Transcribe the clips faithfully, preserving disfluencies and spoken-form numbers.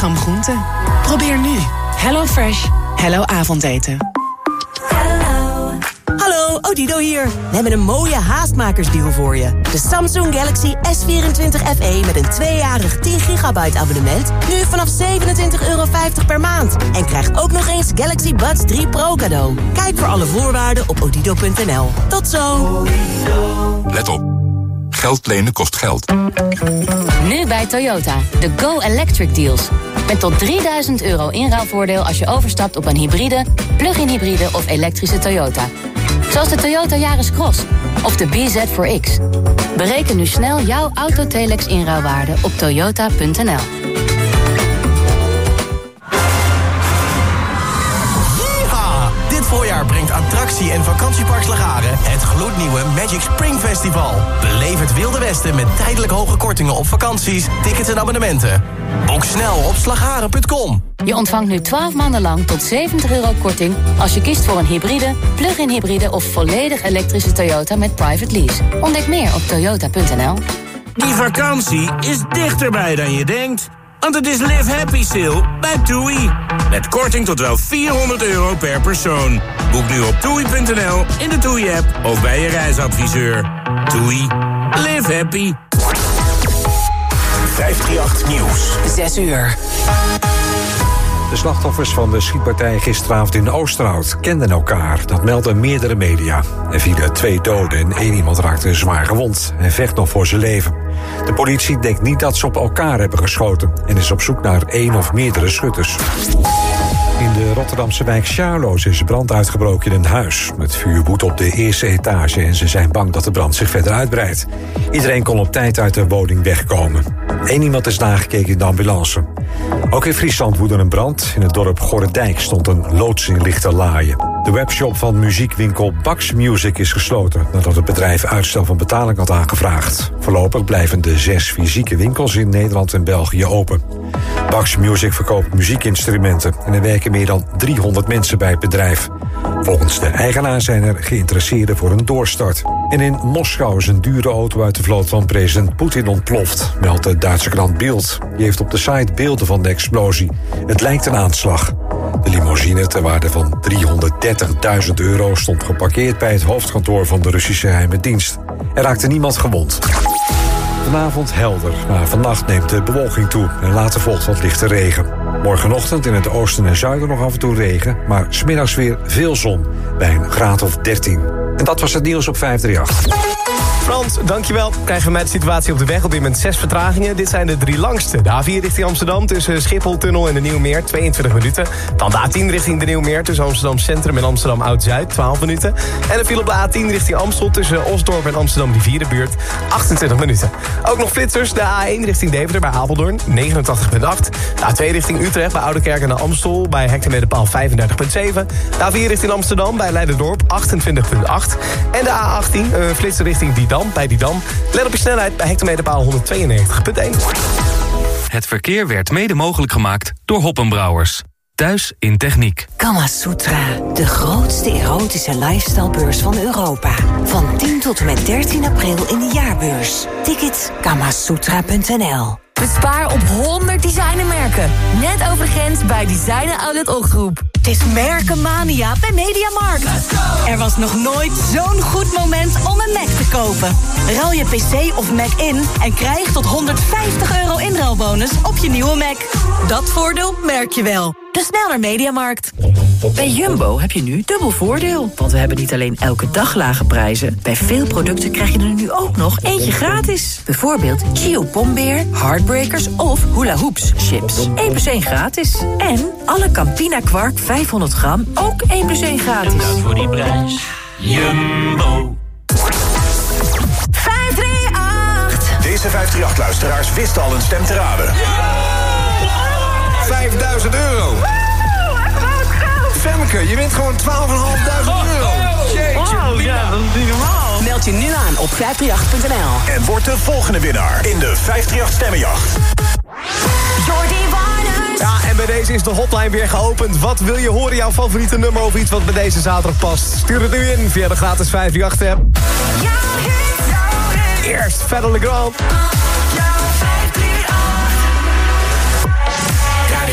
gram groente. Probeer nu HelloFresh. Hello Avondeten. Hallo, Odido hier. We hebben een mooie haastmakersdeal voor je. De Samsung Galaxy S vierentwintig F E met een tweejarig tien gigabyte abonnement. Nu vanaf zevenentwintig euro vijftig per maand. En krijg ook nog eens Galaxy Buds drie Pro cadeau. Kijk voor alle voorwaarden op odido punt n l. Tot zo. Let op. Geld lenen kost geld. Nu bij Toyota, de Go Electric Deals. Met tot drieduizend euro inruilvoordeel als je overstapt op een hybride, plug-in hybride of elektrische Toyota. Zoals de Toyota Yaris Cross of de B Z four X. Bereken nu snel jouw Autotelex inruilwaarde op toyota punt n l. Voorjaar brengt attractie- en vakantiepark Slagharen het gloednieuwe Magic Spring Festival. Beleef het Wilde Westen met tijdelijk hoge kortingen op vakanties, tickets en abonnementen. Boek snel op slagharen punt com. Je ontvangt nu twaalf maanden lang tot zeventig euro korting als je kiest voor een hybride, plug-in hybride of volledig elektrische Toyota met private lease. Ontdek meer op toyota punt n l. Die vakantie is dichterbij dan je denkt. Want het is Live Happy Sale bij TUI. Met korting tot wel vierhonderd euro per persoon. Boek nu op toei punt n l, in de TUI-app of bij je reisadviseur. TUI. Live happy. vijfhonderdachttien Nieuws. Zes uur. De slachtoffers van de schietpartij gisteravond in Oosterhout kenden elkaar. Dat melden meerdere media. Er vielen twee doden en één iemand raakte zwaar gewond en vecht nog voor zijn leven. De politie denkt niet dat ze op elkaar hebben geschoten en is op zoek naar één of meerdere schutters. In de Rotterdamse wijk Sjaarloos is brand uitgebroken in een huis. Het vuur woedt op de eerste etage en ze zijn bang dat de brand zich verder uitbreidt. Iedereen kon op tijd uit de woning wegkomen. Eén iemand is nagekeken in de ambulance. Ook in Friesland woedde een brand. In het dorp Gorredijk stond een loods in lichte laaien. De webshop van muziekwinkel Bax Music is gesloten nadat het bedrijf uitstel van betaling had aangevraagd. Voorlopig blijven de zes fysieke winkels in Nederland en België open. Bax Music verkoopt muziekinstrumenten en er werken meer dan driehonderd mensen bij het bedrijf. Volgens de eigenaar zijn er geïnteresseerden voor een doorstart. En in Moskou is een dure auto uit de vloot van president Poetin ontploft, meldt de Duitse krant Bild. Die heeft op de site beelden van de explosie. Het lijkt een aanslag. De limousine ter waarde van driehonderddertigduizend euro stond geparkeerd bij het hoofdkantoor van de Russische geheime dienst. Er raakte niemand gewond. Vanavond helder, maar vannacht neemt de bewolking toe en later volgt wat lichte regen. Morgenochtend in het oosten en zuiden nog af en toe regen, maar 's middags weer veel zon bij een graad of dertien. En dat was het nieuws op vijfhonderdachttien. Frans, dankjewel. Krijgen we met de situatie op de weg op dit moment zes vertragingen. Dit zijn de drie langste. De A vier richting Amsterdam tussen Schiphol-tunnel en de Nieuwmeer, tweeëntwintig minuten. Dan de A tien richting de Nieuwmeer tussen Amsterdam Centrum en Amsterdam Oud-Zuid, twaalf minuten. En er viel op de A tien richting Amstel tussen Osdorp en Amsterdam Rivierenbuurt, achtentwintig minuten. Ook nog flitsers, de A één richting Deventer bij Apeldoorn, negenentachtig komma acht. De A twee richting Utrecht bij Oudekerk en de Amstel bij hectometerpaal vijfendertig komma zeven. De A vier richting Amsterdam bij Leiderdorp, achtentwintig komma acht. En de A achttien, uh, flitser richting Didam bij Didam. Let op je snelheid bij hectometerpaal honderdtweeënnegentig komma één. Het verkeer werd mede mogelijk gemaakt door Hoppenbrouwers. Thuis in techniek. Kama Sutra, de grootste erotische lifestylebeurs van Europa. Van tien tot en met dertien april in de jaarbeurs. Tickets kamasutra punt n l. Bespaar op honderd designermerken. Net over de grens bij Designer Outlet Ochtgroep. Het is merkenmania bij Mediamarkt. Er was nog nooit zo'n goed moment om een Mac te kopen. Ruil je pc of Mac in en krijg tot honderdvijftig euro inruilbonus op je nieuwe Mac. Dat voordeel merk je wel. Dus snel naar Mediamarkt. Bij Jumbo heb je nu dubbel voordeel. Want we hebben niet alleen elke dag lage prijzen. Bij veel producten krijg je er nu ook nog eentje gratis. Bijvoorbeeld Chio Pombeer, Heartbreakers of Hula Hoops chips. één plus één gratis. En alle Campina Kwark vijfhonderd gram ook één plus één gratis. En dat voor die prijs. Jumbo. vijfhonderdachttien. Deze vijfhonderdachttien-luisteraars wisten al een stem te raden. vijfduizend euro. Femke, je wint gewoon twaalfduizendvijfhonderd euro. Jeetje, wow, ja, dat is niet normaal. Meld je nu aan op vijfhonderdachttien punt n l. En word de volgende winnaar in de vijfhonderdachttien Stemmenjacht. Ja, en bij deze is de hotline weer geopend. Wat wil je horen, jouw favoriete nummer of iets wat bij deze zaterdag past? Stuur het nu in via de gratis vijfhonderdachttien app. Eerst Fedde Le Grand.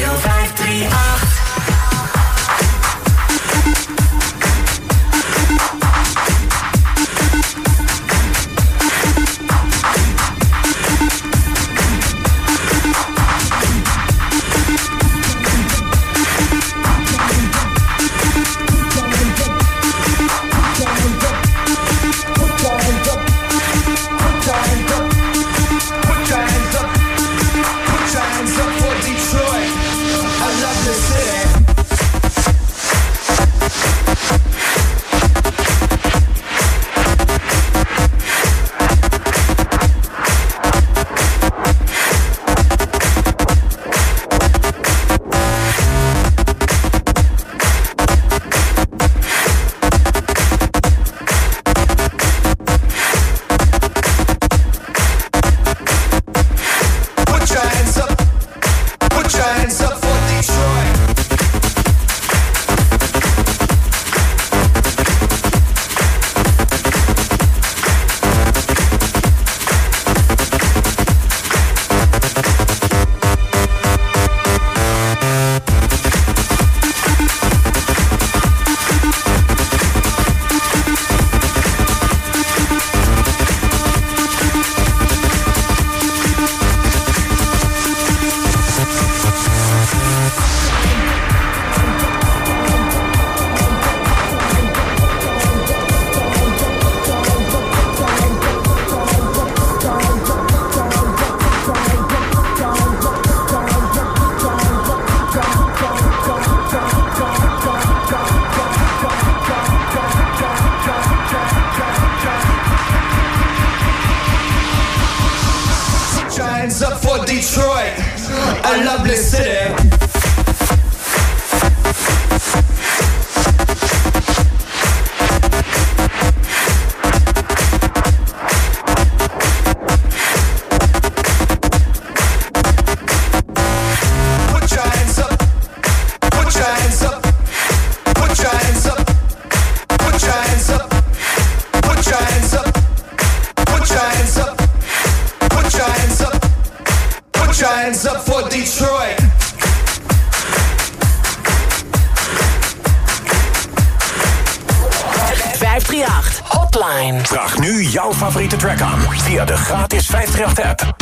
Hotline. Vraag nu jouw favoriete track aan via de gratis vijf drie acht app.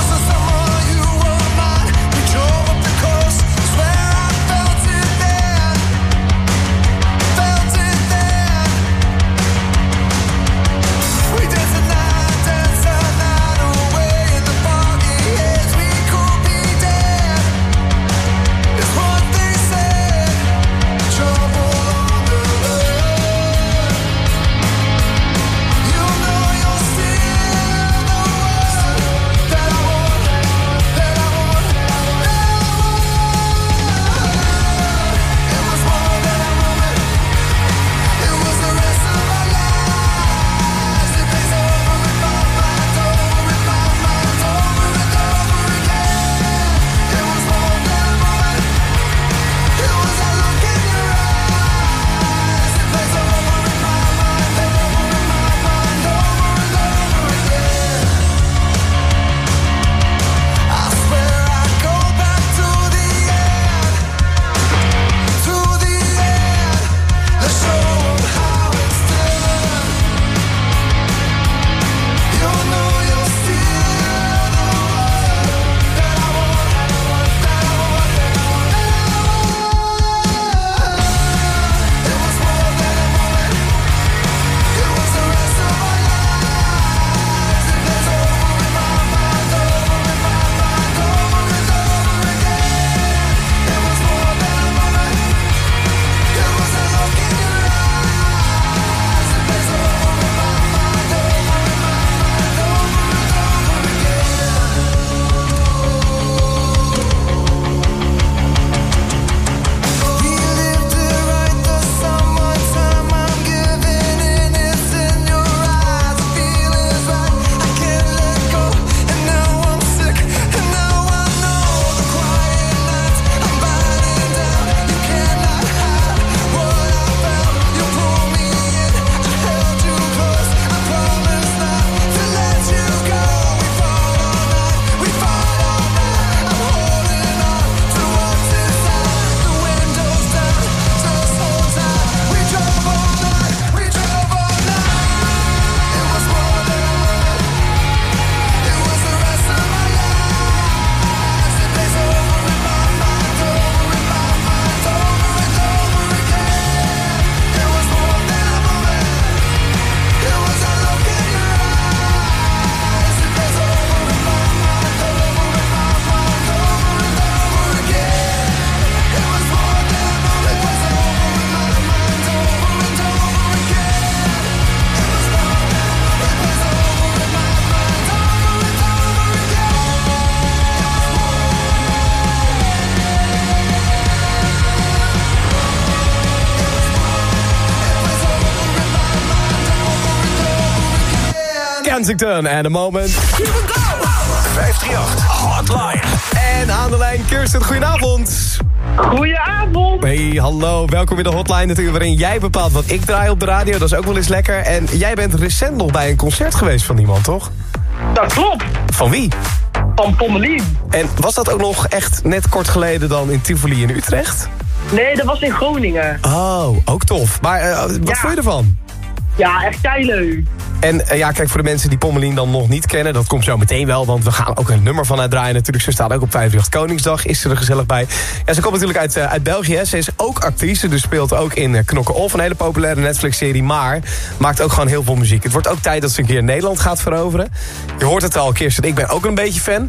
Kensington and a moment. Here we go! vijf drie acht Hotline. En aan de lijn Kirsten, goedenavond. Goedenavond. Hey, hallo. Welkom in de Hotline natuurlijk, waarin jij bepaalt wat ik draai op de radio. Dat is ook wel eens lekker. En jij bent recent nog bij een concert geweest van iemand, toch? Dat klopt. Van wie? Van Pommelien. En was dat ook nog echt net kort geleden dan in Tivoli in Utrecht? Nee, dat was in Groningen. Oh, ook tof. Maar uh, wat ja. vond je ervan? Ja, echt keileuk. En uh, ja, kijk, voor de mensen die Pommelien dan nog niet kennen, dat komt zo meteen wel, want we gaan ook een nummer van haar draaien natuurlijk. Ze staat ook op vijf drie acht Koningsdag, is ze er gezellig bij. Ja, ze komt natuurlijk uit, uh, uit België, hè. Ze is ook actrice, dus speelt ook in uh, Knokke Off, een hele populaire Netflix-serie, maar maakt ook gewoon heel veel muziek. Het wordt ook tijd dat ze een keer Nederland gaat veroveren. Je hoort het al, Kirsten, ik ben ook een beetje fan.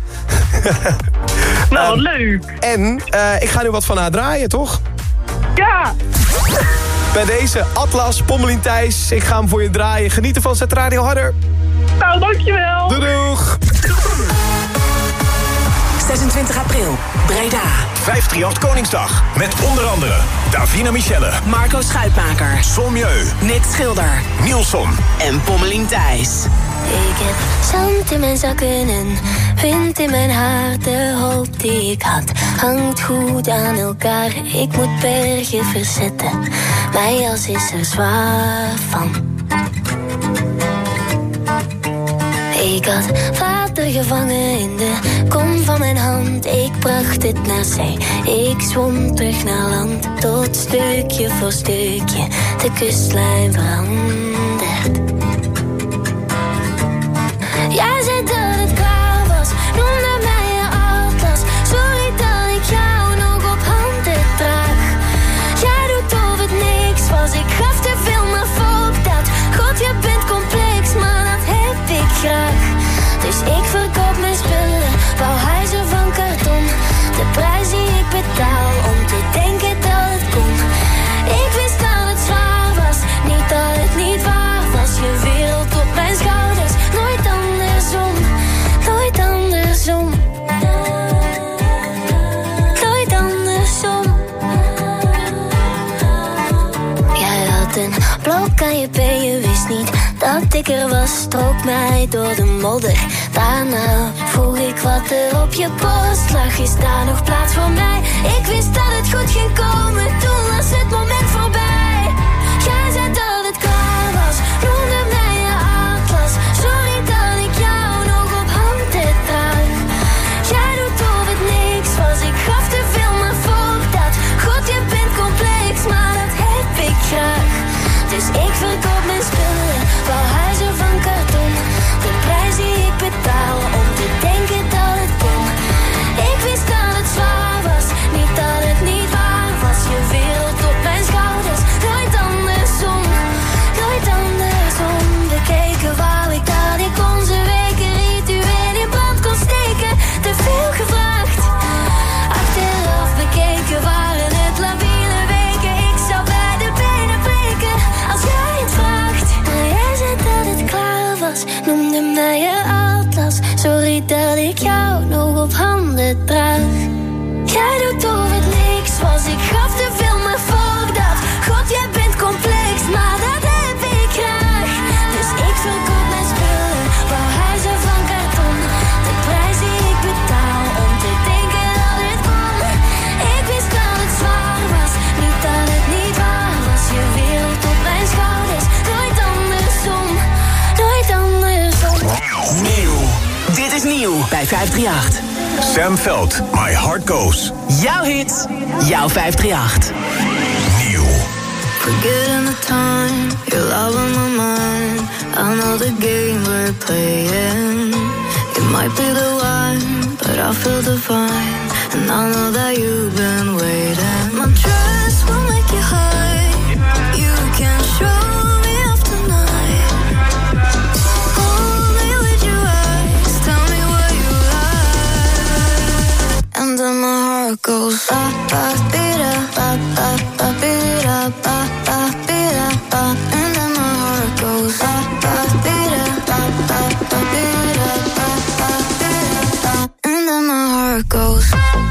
Nou, wat um, leuk. En uh, ik ga nu wat van haar draaien, toch? Ja! Bij deze Atlas, Pommelien Thijs. Ik ga hem voor je draaien. Genieten van Zet Radio Harder. Nou, dankjewel. Doei doeg. zesentwintig april, Breda. vijf drie acht Koningsdag. Met onder andere Davina Michelle, Marco Schuitmaker, Sommieu, Nick Schilder, Nielson en Pommelien Thijs. Ik heb zand in mijn zakken en wind in mijn haar. De hoop die ik had hangt goed aan elkaar. Ik moet bergen verzetten, mijn jas is er zwaar van. Ik had water gevangen in de kom van mijn hand. Ik bracht het naar zee, ik zwom terug naar land. Tot stukje voor stukje de kustlijn verandert. Klop aan je been, je wist niet dat ik er was. Strook mij door de modder. Daarna vroeg ik wat er op je post lag. Is daar nog plaats voor mij? Ik wist dat het goed ging komen. Toen was het moment voorbij. Jij zei dat het klaar was. Noemde mij je atlas. Sorry dat ik jou nog op handen draag. Jij doet of het niks was. Ik gaf te veel, maar voor dat. God, je bent complex, maar dat heb ik graag. Dus ik verkoop mijn spullen, bouw huizen van karton. De prijs die ik betaal om te denken dat het kon. Ik wist dat het zwaar was, niet dat het niet waar was. Je wereld op mijn schouders, nooit andersom. Nooit andersom. Bekeken wou ik dat ik onze weken ritueel in brand kon steken. Te veel gevraagd. Achteraf bekeken waren het labiele weken. Ik zou bij de benen breken als jij het vraagt. Maar jij zei dat het klaar was, noemde mij je atlas. Sorry dat ik jou nog op handen draag. Jij doet of het niks was, ik gaf te veel, maar voor dat. God, jij bent complex, maar dat heb ik graag. Dus ik verkoop mijn spullen, bouw huizen van karton. De prijs die ik betaal om te denken dat het kon. Ik wist dat het zwaar was, niet dat het niet waar was. Je wereld op mijn schouders, nooit andersom. Nooit andersom. Nieuw. Dit is nieuw bij vijf drie acht. Sam Veld, My Heart Goes. Jouw hit, jouw vijf drie acht. Nieuw. Forgetting the time, your love on my mind. I know the game we're playing. It might be the one, but I feel divine. And I know that you've been waiting. My dress will make you high. You can show me off tonight. Hold me with your eyes, tell me what you like. And then my heart goes ba ba ba ba ba ba ba ba ba ba ba. And then my heart goes ba ba ba ba ba ba ba ba ba. And then my heart goes.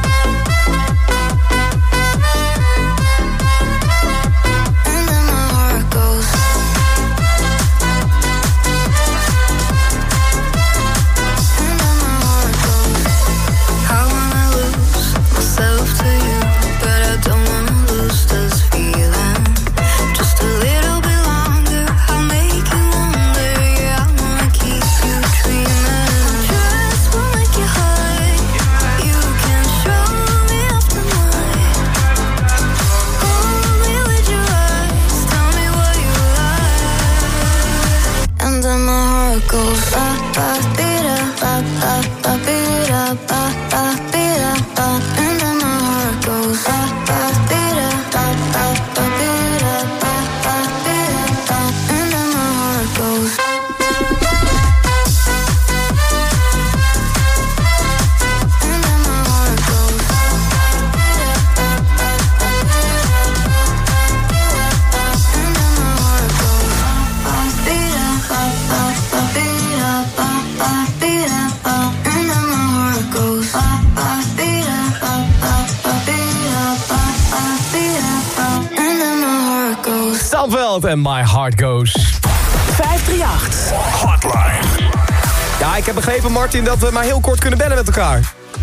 En My Heart Goes. vijf drie acht. Hotline. Ja, ik heb begrepen, Martin, dat we maar heel kort kunnen bellen met elkaar.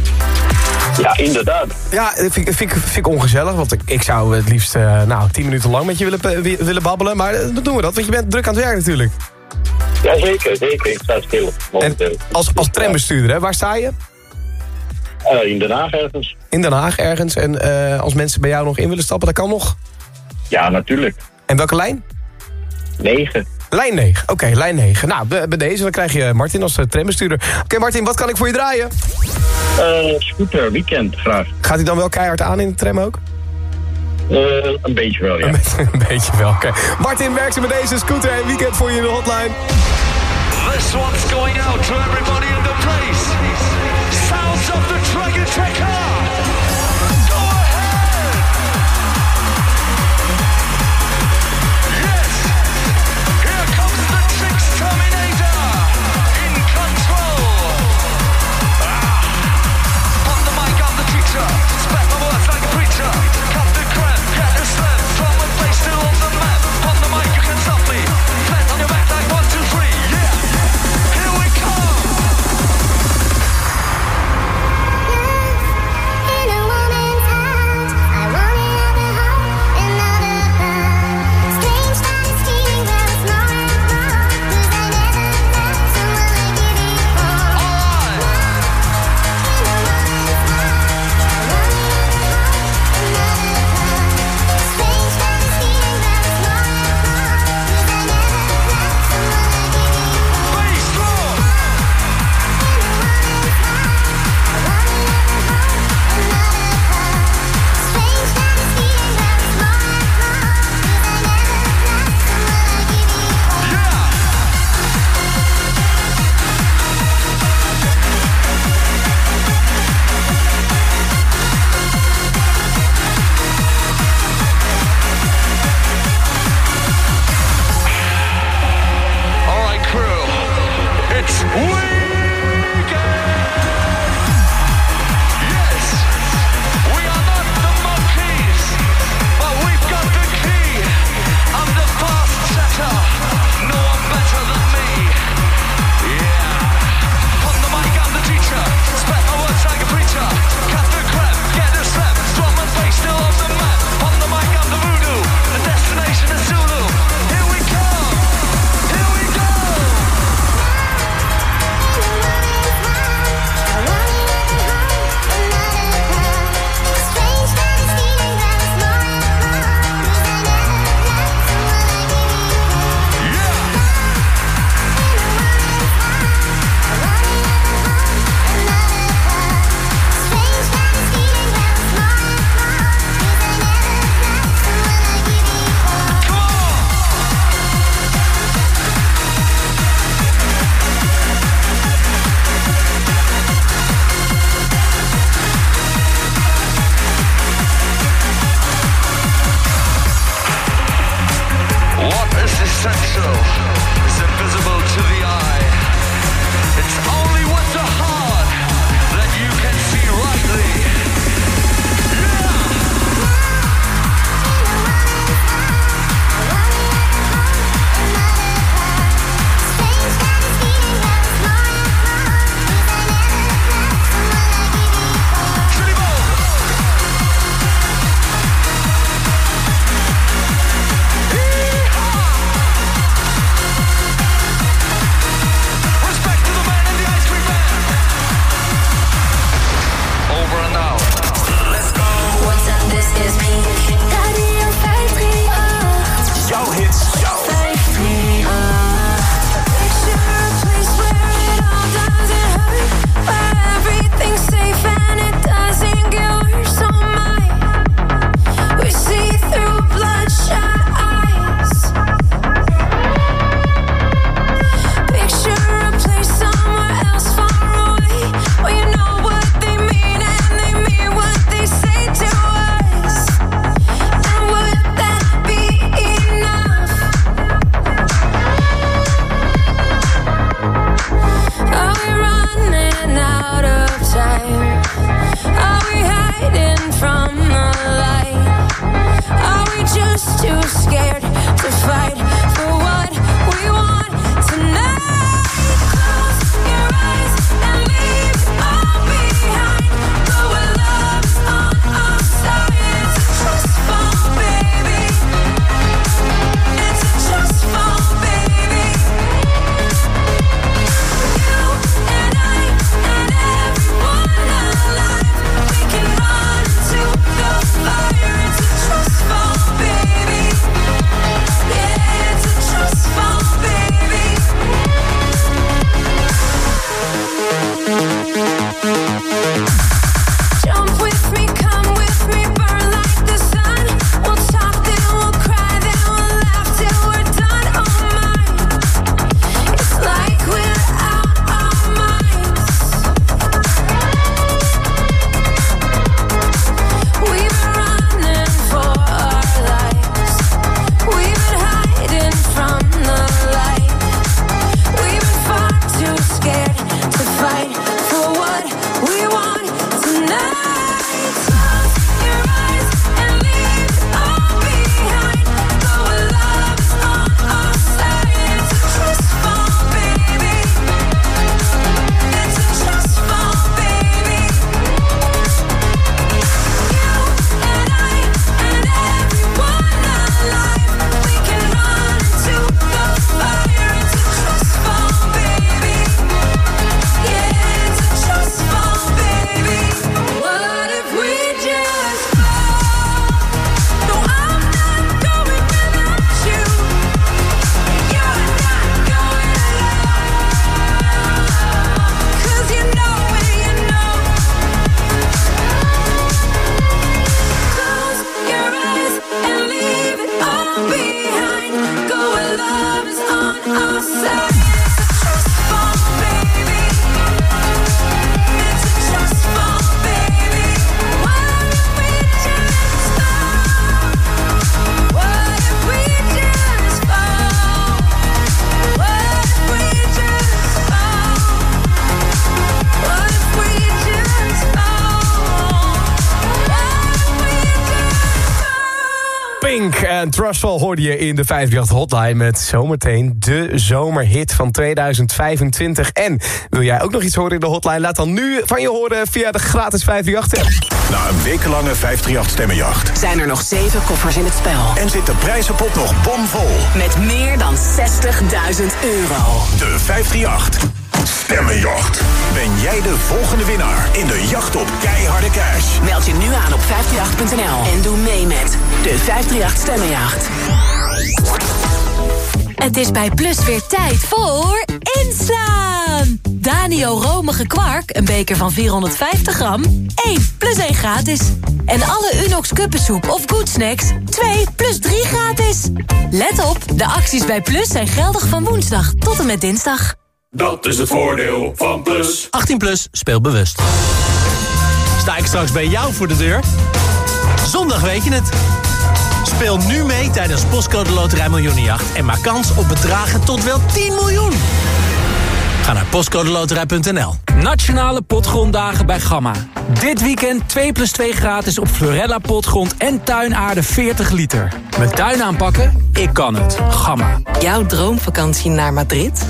Ja, inderdaad. Ja, dat vind, vind, vind ik ongezellig, want ik, ik zou het liefst uh, nou, tien minuten lang met je willen, willen babbelen. Maar uh, dan doen we dat, want je bent druk aan het werk natuurlijk. Ja, zeker, zeker. Ik sta stil. En als, als trambestuurder, hè, waar sta je? Uh, in Den Haag ergens. In Den Haag ergens. En uh, als mensen bij jou nog in willen stappen, dat kan nog? Ja, natuurlijk. En welke lijn? negen. Lijn negen, oké, okay, lijn negen. Nou, bij deze dan krijg je Martin als uh, trambestuurder. Oké, okay, Martin, wat kan ik voor je draaien? Uh, scooter, weekend, graag. Gaat hij dan wel keihard aan in de tram ook? Uh, een beetje wel, ja. Een, be een beetje wel, oké. Okay. Martin, werk ze met deze scooter en weekend voor je in de hotline. This one's going out to everybody in the place. Sounds of the Dragon Tech car. Cut the crap, get a slam, from a place still on the map. On the mic you can stop. potential is invisible to the eye. It's only with the heart that you can see rightly. Jouw hits, jouw En Trustfall hoorde je in de vijfhonderdachtig Hotline met zometeen de zomerhit van tweeduizend vijfentwintig. En wil jij ook nog iets horen in de hotline? Laat dan nu van je horen via de gratis vijfhonderdachtig. Na een wekenlange vijfhonderdachtig stemmenjacht zijn er nog zeven koffers in het spel. En zit de prijzenpot nog bomvol. Met meer dan zestigduizend euro. De vijfhonderdachtig Stemmenjacht. Ben jij de volgende winnaar in de jacht op keiharde cash? Meld je nu aan op vijfhonderdachtig punt n l en doe mee met de vijfhonderdachtig Stemmenjacht. Het is bij Plus weer tijd voor inslaan. Danio romige kwark, een beker van vierhonderdvijftig gram, één plus één gratis. En alle Unox kuppensoep of Good Snacks, twee plus drie gratis. Let op, de acties bij Plus zijn geldig van woensdag tot en met dinsdag. Dat is het voordeel van Plus. achttien plus, speel bewust. Sta ik straks bij jou voor de deur? Zondag weet je het. Speel nu mee tijdens Postcode Loterij Miljoenenjacht en maak kans op bedragen tot wel tien miljoen. Ga naar postcodeloterij punt n l. Nationale Potgronddagen bij Gamma. Dit weekend twee plus twee gratis op Florella Potgrond en tuinaarde veertig liter. Mijn tuin aanpakken? Ik kan het. Gamma. Jouw droomvakantie naar Madrid?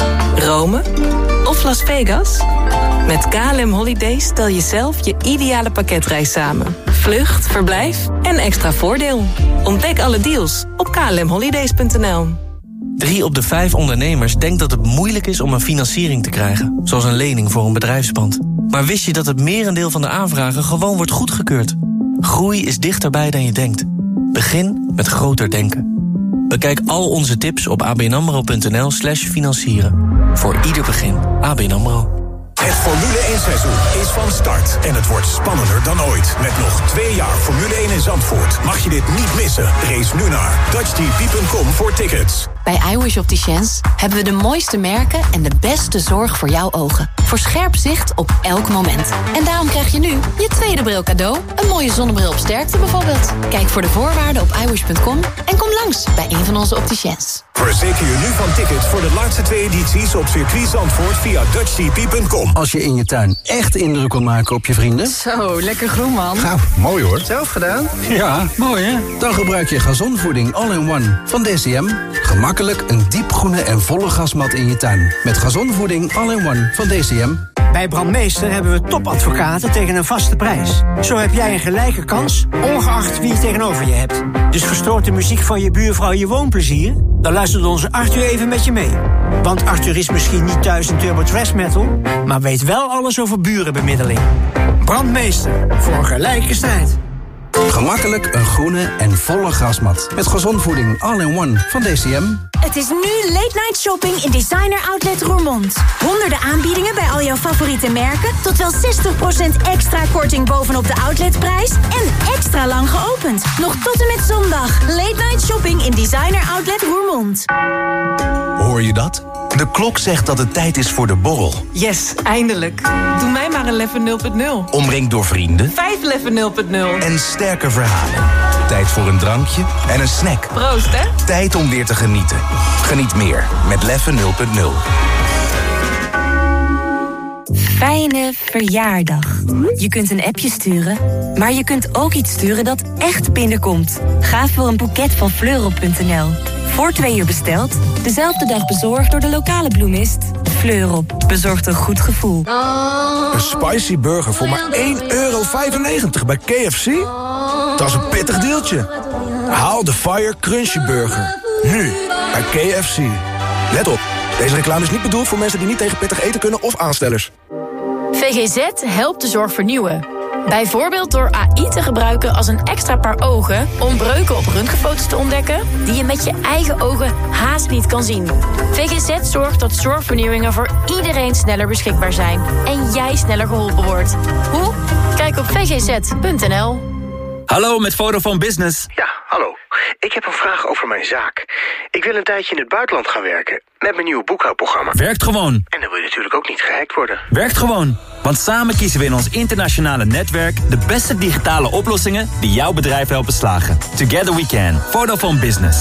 Rome? Of Las Vegas? Met K L M Holidays stel je zelf je ideale pakketreis samen. Vlucht, verblijf en extra voordeel. Ontdek alle deals op k l m holidays punt n l. Drie op de vijf ondernemers denkt dat het moeilijk is om een financiering te krijgen. Zoals een lening voor een bedrijfspand. Maar wist je dat het merendeel van de aanvragen gewoon wordt goedgekeurd? Groei is dichterbij dan je denkt. Begin met groter denken. Bekijk al onze tips op abnamro punt n l slash financieren. Voor ieder begin. A B N AMRO. Het Formule één seizoen is van start. En het wordt spannender dan ooit. Met nog twee jaar Formule één in Zandvoort. Mag je dit niet missen? Race nu naar dutch t v punt com voor tickets. Bij iWish Opticians hebben we de mooiste merken en de beste zorg voor jouw ogen. Voor scherp zicht op elk moment. En daarom krijg je nu je tweede bril cadeau. Een mooie zonnebril op sterkte bijvoorbeeld. Kijk voor de voorwaarden op iWish punt com en kom langs bij een van onze opticians. Verzeker je nu van tickets voor de laatste twee edities op circuit Zandvoort via dutch t v punt com. Als je in je tuin echt indruk wil maken op je vrienden. Zo, lekker groen, man. Nou, mooi hoor. Zelf gedaan? Ja, mooi hè. Dan gebruik je gazonvoeding all-in-one van D C M. Gemakkelijk een diepgroene en volle gasmat in je tuin. Met gazonvoeding all-in-one van D C M. Bij Brandmeester hebben we topadvocaten tegen een vaste prijs. Zo heb jij een gelijke kans, ongeacht wie je tegenover je hebt. Dus verstoort de muziek van je buurvrouw je woonplezier? Dan luistert onze Arthur even met je mee. Want Arthur is misschien niet thuis in turbo thrash metal, maar weet wel alles over burenbemiddeling. Brandmeester, voor een gelijke strijd. Gemakkelijk een groene en volle grasmat. Met gazonvoeding all-in-one van D C M. Het is nu late night shopping in Designer Outlet Roermond. Honderden aanbiedingen bij al jouw favoriete merken. Tot wel zestig procent extra korting bovenop de outletprijs. En extra lang geopend. Nog tot en met zondag. Late night shopping in Designer Outlet Roermond. Hoor je dat? De klok zegt dat het tijd is voor de borrel. Yes, eindelijk. Doe mij maar een Leffe nul punt nul. Omringd door vrienden. Vijf Leffe nul punt nul. En sterke verhalen. Tijd voor een drankje en een snack. Proost, hè? Tijd om weer te genieten. Geniet meer met Leffe nul punt nul. Fijne verjaardag. Je kunt een appje sturen, maar je kunt ook iets sturen dat echt binnenkomt. Ga voor een boeket van fleurop punt n l. Voor twee uur besteld, dezelfde dag bezorgd door de lokale bloemist. Fleurop bezorgt een goed gevoel. Een spicy burger voor maar één euro vijfennegentig bij K F C? Dat is een pittig deeltje. Haal de Fire Crunchy Burger. Nu bij K F C. Let op, deze reclame is niet bedoeld voor mensen die niet tegen pittig eten kunnen of aanstellers. V G Z helpt de zorg vernieuwen. Bijvoorbeeld door A I te gebruiken als een extra paar ogen om breuken op röntgenfoto's te ontdekken die je met je eigen ogen haast niet kan zien. V G Z zorgt dat zorgvernieuwingen voor iedereen sneller beschikbaar zijn en jij sneller geholpen wordt. Hoe? Kijk op v g z punt n l. Hallo, met Vodafone Business. Ja, hallo. Ik heb een vraag over mijn zaak. Ik wil een tijdje in het buitenland gaan werken met mijn nieuwe boekhoudprogramma. Werkt gewoon. En dan wil je natuurlijk ook niet gehackt worden. Werkt gewoon. Want samen kiezen we in ons internationale netwerk de beste digitale oplossingen die jouw bedrijf helpen slagen. Together we can. Vodafone Business.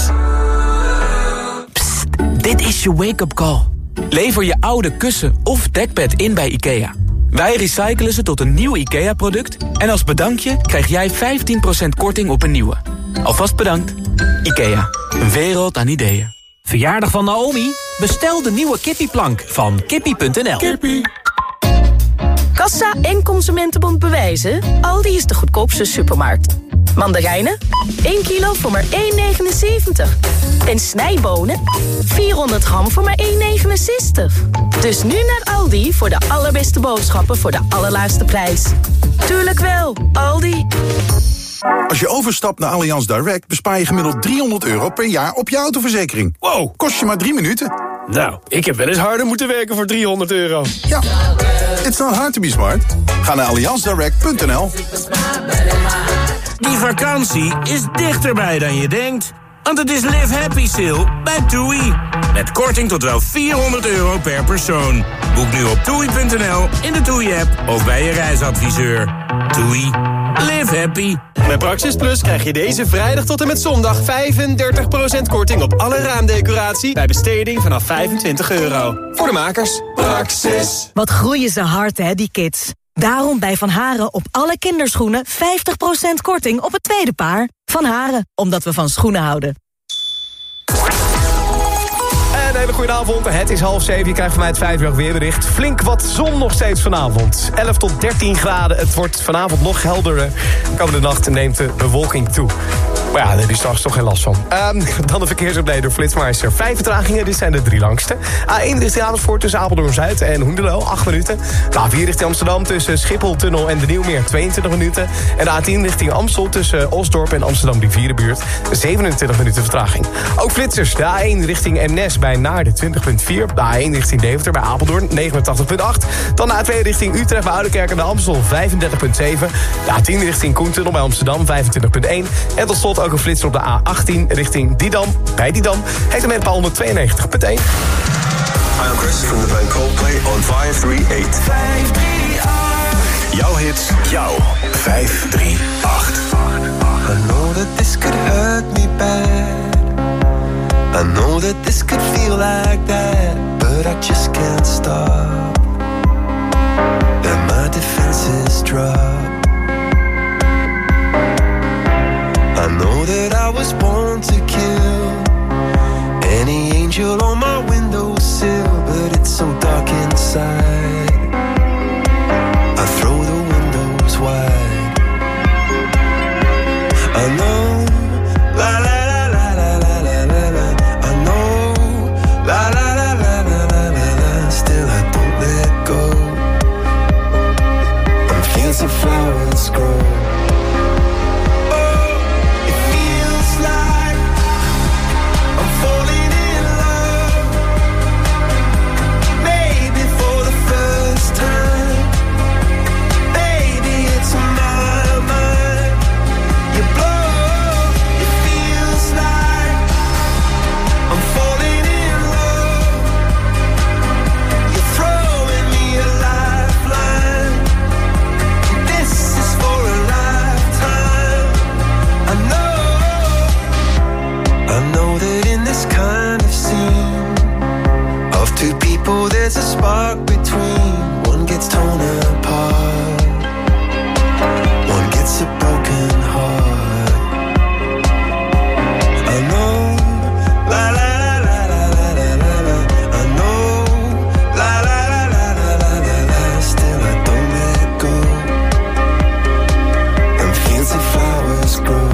Psst, dit is je wake-up call. Lever je oude kussen of dekbed in bij IKEA. Wij recyclen ze tot een nieuw IKEA-product en als bedankje krijg jij vijftien procent korting op een nieuwe. Alvast bedankt. IKEA, een wereld aan ideeën. Verjaardag van Naomi? Bestel de nieuwe kippieplank van kippie punt n l. Kippie. Kassa en Consumentenbond bewijzen. Aldi is de goedkoopste supermarkt. Mandarijnen, één kilo voor maar één negenenzeventig. En snijbonen, vierhonderd gram voor maar één negenenzestig. Dus nu naar Aldi voor de allerbeste boodschappen voor de allerlaagste prijs. Tuurlijk wel, Aldi. Als je overstapt naar Allianz Direct bespaar je gemiddeld driehonderd euro per jaar op je autoverzekering. Wow, kost je maar drie minuten. Nou, ik heb wel eens harder moeten werken voor driehonderd euro. Ja, it's not hard to be smart. Ga naar allianz direct punt n l. Die vakantie is dichterbij dan je denkt. Want het is Live Happy Sale bij TUI. Met korting tot wel vierhonderd euro per persoon. Boek nu op toei punt n l, in de TUI-app of bij je reisadviseur. TUI. Live happy. Bij Praxis Plus krijg je deze vrijdag tot en met zondag vijfendertig procent korting op alle raamdecoratie bij besteding vanaf vijfentwintig euro. Voor de makers. Praxis. Wat groeien ze hard, hè, die kids. Daarom bij Van Haren op alle kinderschoenen vijftig procent korting op het tweede paar. Van Haren, omdat we van schoenen houden. Een hele goede avond. Het is half zeven. Je krijgt van mij het vijf uur weerbericht. Flink wat zon nog steeds vanavond. elf tot dertien graden. Het wordt vanavond nog helderder. Komende nacht neemt de bewolking toe. Maar ja, daar heb je straks toch geen last van. Um, dan de verkeersupdate door Flitsmeister. Vijf vertragingen, dit zijn de drie langste. A één richting Amersfoort tussen Apeldoorn-Zuid en Hoenderloo, acht minuten. De A vier richting Amsterdam tussen Schiphol-tunnel en de Nieuwmeer, tweeëntwintig minuten. En de A tien richting Amstel tussen Osdorp en Amsterdam-Rivierenbuurt, zevenentwintig minuten vertraging. Ook flitsers, de A één richting Eemnes bij Naarden, twintig komma vier. De A één richting Deventer bij Apeldoorn, negenentachtig komma acht. Dan de A twee richting Utrecht bij Oudekerk en de Amstel, vijfendertig komma zeven. De A tien richting Koentunnel bij Amsterdam, vijfentwintig komma één. En tot slot ook een flitser op de A achttien richting Didam. Bij Didam heeft hem met honderdtweeënnegentig komma één. Hi, I'm Chris from the band Coldplay on vijf drie acht. vijf drie acht. Jouw hits, jouw vijf drie acht. I know that this could hurt me bad. I know that this could feel like that, but I just can't stop. And my defenses drop. I know that I was born to kill any angel on my windowsill, but it's so dark inside. I throw the windows wide. I know, la la la la la la la la la. I know, la la la la la la la la. Still I don't let go. And fields of flowers grow. There's a spark between. One gets torn apart, one gets a broken heart. I know, la la la la la la la la. I know, la la la la la la la la. Still I don't let go. And fields of flowers grow.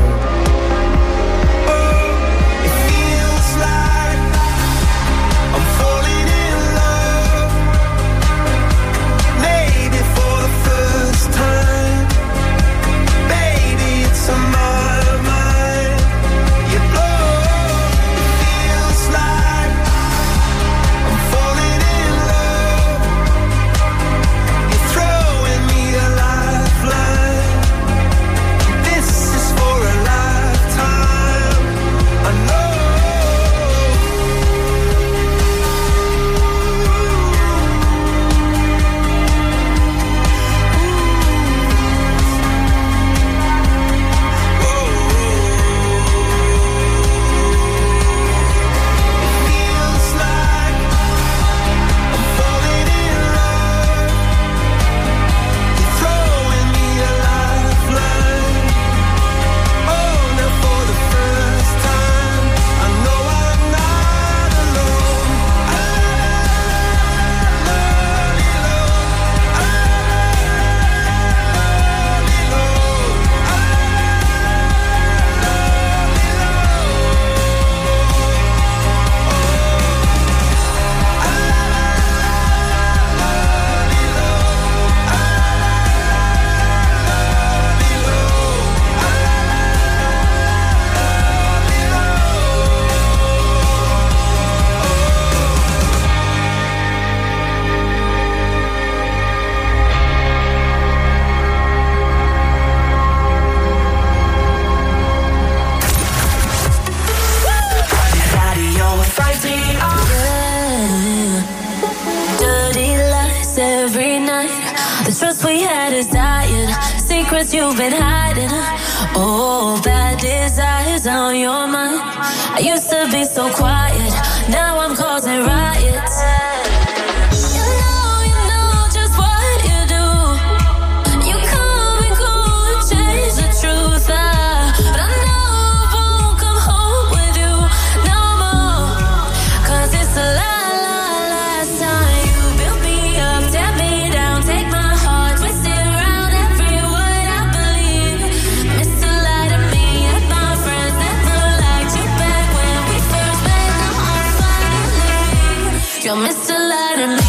Trust we had is dying. See secrets you've been hiding. Oh, bad desires on your mind. I used to be so quiet, now I'm causing riots. You know, you know just what you do. You come and cool and change the truth. I, but I know I won't come home with you no more. Cause it's the la la last time you built me up, tear me down, take my heart, twist it around every word I believe. Missed the light of me and my friends never liked you back when we first met. Now I'm finally free. You're Mister Light of me.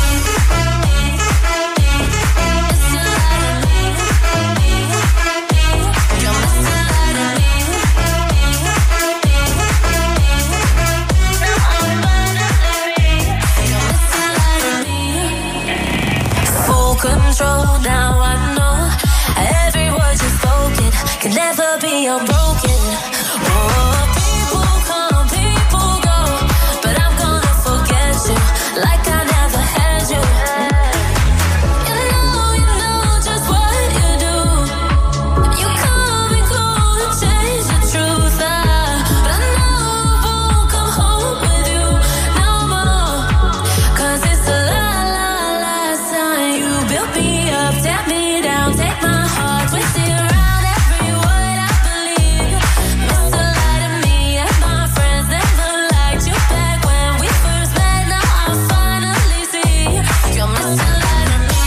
Control, now I know every word you've spoken can never be unbroken. Oh, people come, people go, but I'm gonna forget you like I never had you. You know, you know just what you do. You come and cool and change the truth. I, but I know I won't come home with you no more. Cause it's the la la last time you built me up, tear me down, take my heart, twist it around every word I believe. Mister Light of me and my friends never liked you back when we first met. Now I finally see you're Mister Light of me.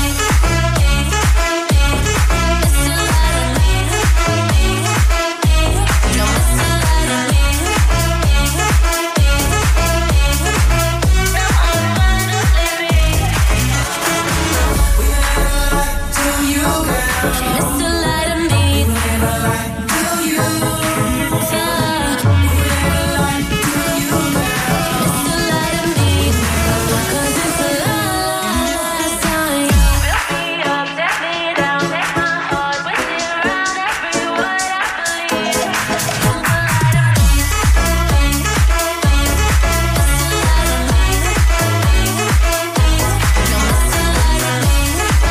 Mister Light of me. You're Mister Light of me. Mister Light of me. Do you? Yeah. Mister Light of me. Cause it's the last time you built me up, tear me down, take my heart, twist it around every word I believe. Mister Light of me. Mister Light of me. You're Mister Light of me.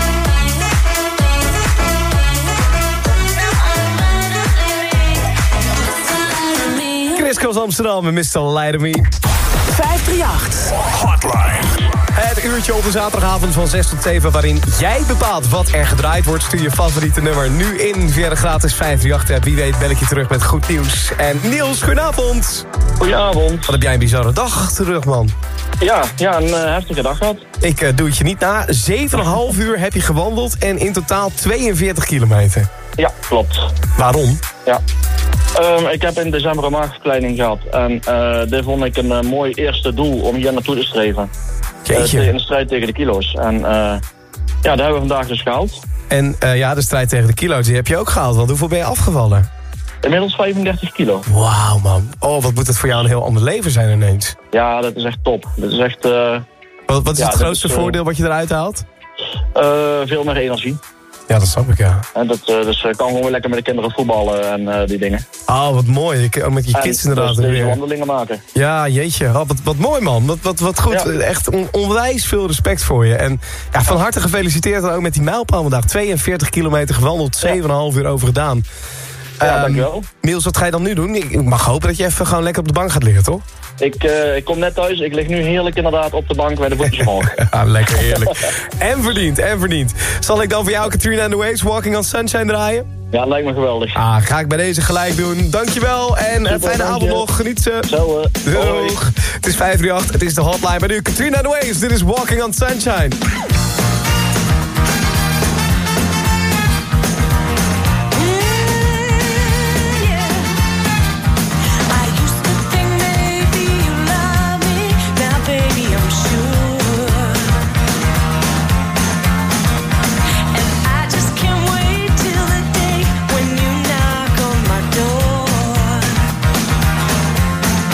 Chris Cross Amsterdam en Mister Light of Me. vijf drie acht. Hotline. Het uurtje op de zaterdagavond van zes tot zeven... waarin jij bepaalt wat er gedraaid wordt. Stuur je favoriete nummer nu in via de gratis vijf drie acht app. Wie weet bel ik je terug met goed nieuws. En Niels, goedenavond. Goedenavond. Wat heb jij een bizarre dag achter de rug, man. Ja, ja een uh, heftige dag gehad. Ik uh, doe het je niet na. zeven komma vijf uur heb je gewandeld en in totaal tweeënveertig kilometer. Ja, klopt. Waarom? Ja. Um, ik heb in december een maagverkleining gehad. En uh, dit vond ik een uh, mooi eerste doel om hier naartoe te streven. Jeetje. Uh, in de strijd tegen de kilo's. En uh, ja, dat hebben we vandaag dus gehaald. En uh, ja, de strijd tegen de kilo's, die heb je ook gehaald. Want hoeveel ben je afgevallen? Inmiddels vijfendertig kilo. Wauw, man. Oh, wat moet het voor jou een heel ander leven zijn ineens. Ja, dat is echt top. Dat is echt... Uh, wat, wat is ja, het grootste is, uh, voordeel wat je eruit haalt? Uh, veel meer energie. Ja, dat snap ik, ja. En dat, uh, dus ik kan gewoon weer lekker met de kinderen voetballen en uh, die dingen. Oh, wat mooi. Ik, met je kids en inderdaad. Dus weer. wandelingen maken. Ja, jeetje. Oh, wat, wat mooi, man. Wat, wat, wat goed. Ja. Echt on, onwijs veel respect voor je. En ja, van harte gefeliciteerd dan ook met die mijlpaal vandaag. tweeënveertig kilometer gewandeld, zeven komma vijf uur over gedaan. Ja, um, dankjewel. Niels, wat ga je dan nu doen? Ik, ik mag hopen dat je even gewoon lekker op de bank gaat liggen, toch? Ik, uh, ik kom net thuis. Ik lig nu heerlijk inderdaad op de bank bij de voetjes omhoog. Ja, lekker heerlijk. En verdiend, en verdiend. Zal ik dan voor jou Katrina and the Waves Walking on Sunshine draaien? Ja, lijkt me geweldig. Ah, ga ik bij deze gelijk doen. Dankjewel en een fijne avond nog. Geniet ze. Zo, uh, Doeg. Het is vijf drie acht, het is de hotline. Maar nu Katrina and the Waves, dit is Walking on Sunshine.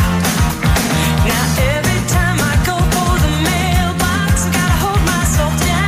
Now every time I go for the mailbox, gotta hold myself down.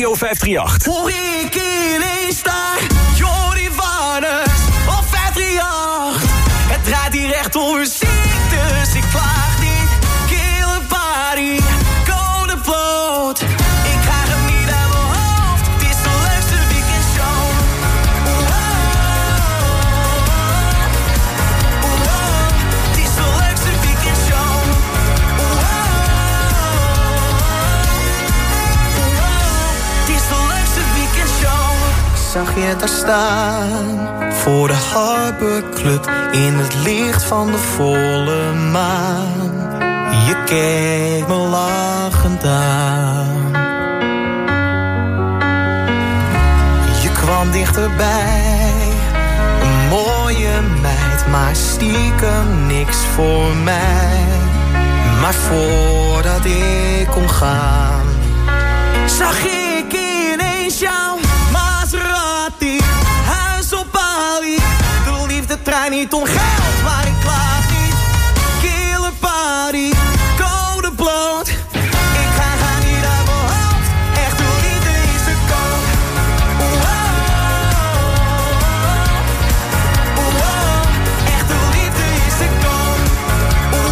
Radio vijfhonderdachtendertig. Hoor ik ineens daar Jordi Warners op vijfhonderdachtendertig. Het draait hier echt om muziek, dus ik klaag niet. Kille party, code bloot. Ik krijg hem niet uit mijn hoofd. Het is de leukste weekendshow. Wow. Wow. Het is de leukste weekendshow. Wow. Wow. Het is de leukste weekendshow. Zag je daar staan? Voor de Harbor Club in het licht van de volle maan. Je keek me lachend aan. Je kwam dichterbij, een mooie meid, maar stiekem niks voor mij. Maar voordat ik kon gaan, zag ik ineens jou. Maserati, huis op Bali. De liefde draait niet om geld, maar ik klaag niet. Killer party, code bloot. Ik ga gaan niet uit mijn hoofd. Echt de liefde is de koop. Wow. Wow. Echt de liefde is de koop. Wow.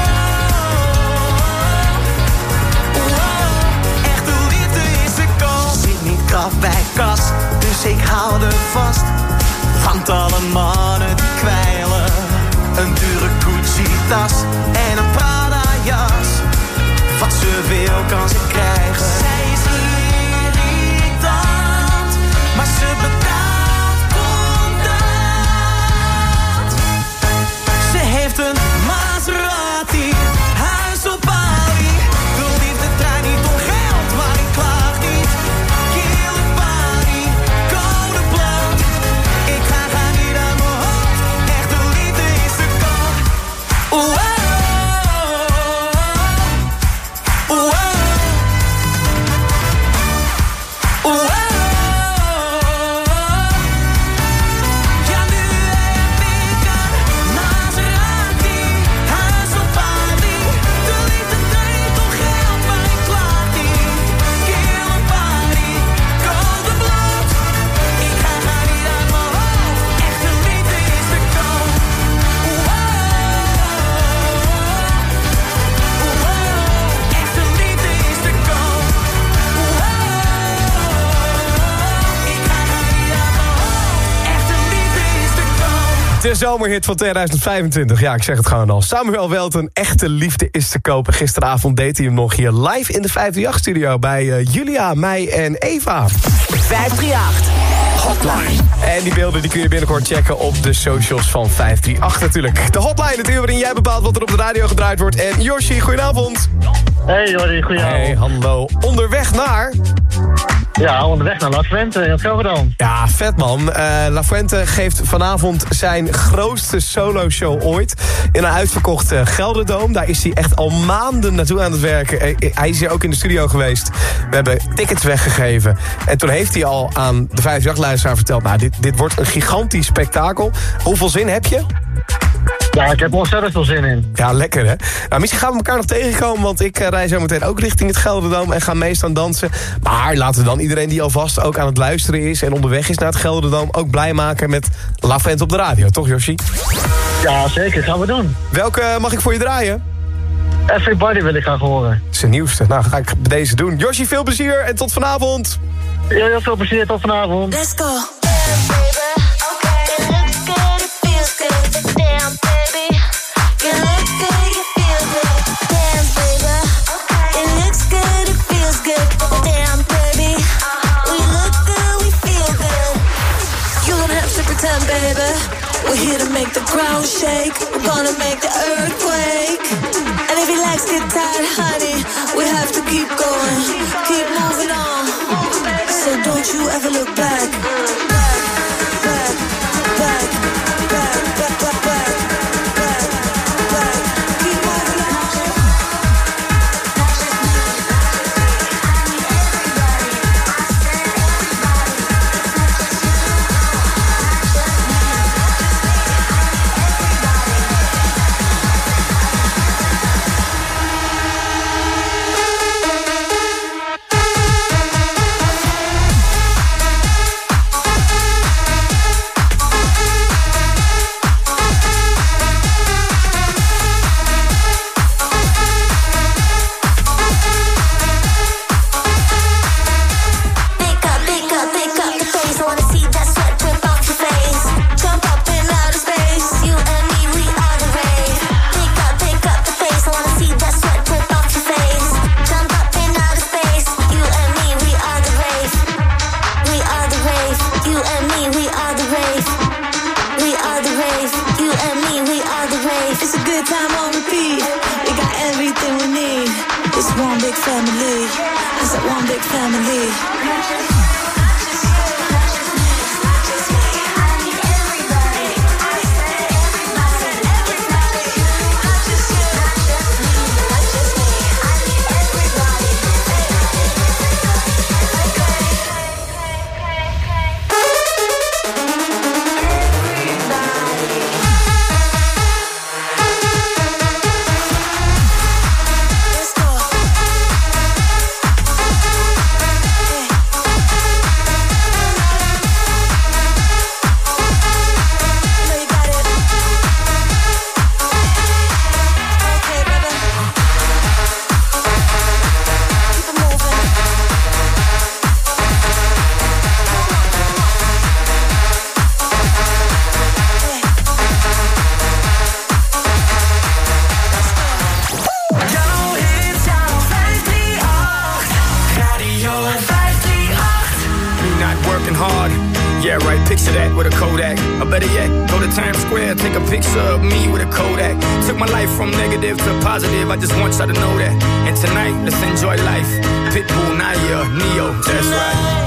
Wow. Echt de liefde is de koop. Zit niet krap bij kas, dus ik hou er vast. Want alle mannen die kwijlen. Een dure Gucci-tas en een Prada-jas. Wat ze wil kan ze krijgen. Zij is irritant, maar ze betaalt contant. Ze heeft een Maserati, huis op Bali. De liefde draait niet om geld, maar ik klaag niet. Killer party, code bloot. Ik ga gaan niet aan mijn hoofd. Echt de liefde is de koop. Wow. Wow. Wow. Ja, nu heb ik een Maserati, huis op Bali. De liefde draait niet om geld, maar ik klaag niet. Killer party, code bloot. Ik ga gaan niet aan mijn hoofd. Echt de liefde is de koop. Wow. Wow. Echt de liefde is de koop. Wow. Ik ga gaan niet aan mijn hoofd. Echt de liefde is de koop. De zomerhit van tweeduizend vijfentwintig. Ja, ik zeg het gewoon al. Samuel Welten, Echte Liefde is te kopen. Gisteravond deed hij hem nog hier live in de vijfhonderdachtendertig-studio... bij uh, Julia, mij en Eva. vijfhonderdachtendertig Hotline. En die beelden die kun je binnenkort checken op de socials van vijfhonderdachtendertig natuurlijk. De Hotline, het uur waarin jij bepaalt wat er op de radio gedraaid wordt. En Yoshi, goedenavond. Hey Jordi, goedenavond. Hey, hallo. Onderweg naar... Ja, onderweg naar La Fuente in Gelderland. Ja, vet man. Uh, La Fuente geeft vanavond zijn grootste solo-show ooit. In een uitverkochte Gelderdoom. Daar is hij echt al maanden naartoe aan het werken. Uh, hij is hier ook in de studio geweest. We hebben tickets weggegeven. En toen heeft hij al aan de vijfhonderdachtendertig-luisteraar verteld... nou, dit, dit wordt een gigantisch spektakel. Hoeveel zin heb je? Ja, ik heb er ontzettend veel zin in. Ja, lekker hè. Nou, misschien gaan we elkaar nog tegenkomen... want ik uh, rij zo meteen ook richting het Gelderdoom... en ga mee staan dansen. Maar laten we dan iedereen die alvast ook aan het luisteren is... en onderweg is naar het Gelderdoom... ook blij maken met La Fuente op de radio. Toch, Yoshi? Ja, zeker. Gaan we doen. Welke mag ik voor je draaien? Everybody wil ik graag horen. Zijn nieuwste. Nou, ga ik deze doen. Yoshi, veel plezier en tot vanavond. Ja, heel veel plezier. Tot vanavond. Let's go. It looks good, it feels good. Damn, baby. You look good, you feel good. Damn, baby. It looks good, it feels good. Damn, baby. We look good, we feel good. You don't have to pretend, baby. We're here to make the ground shake. We're gonna make the earthquake. And if your legs get tired, honey, we have to keep going. Keep moving on. So don't you ever look back. Back, back, back, back, back, back, back, back, back. Keep moving on. It's a good time on repeat. We got everything we need. It's one big family. It's like one big family. I just want y'all to know that. And tonight, let's enjoy life. Pitbull, Naya, Neo, that's right.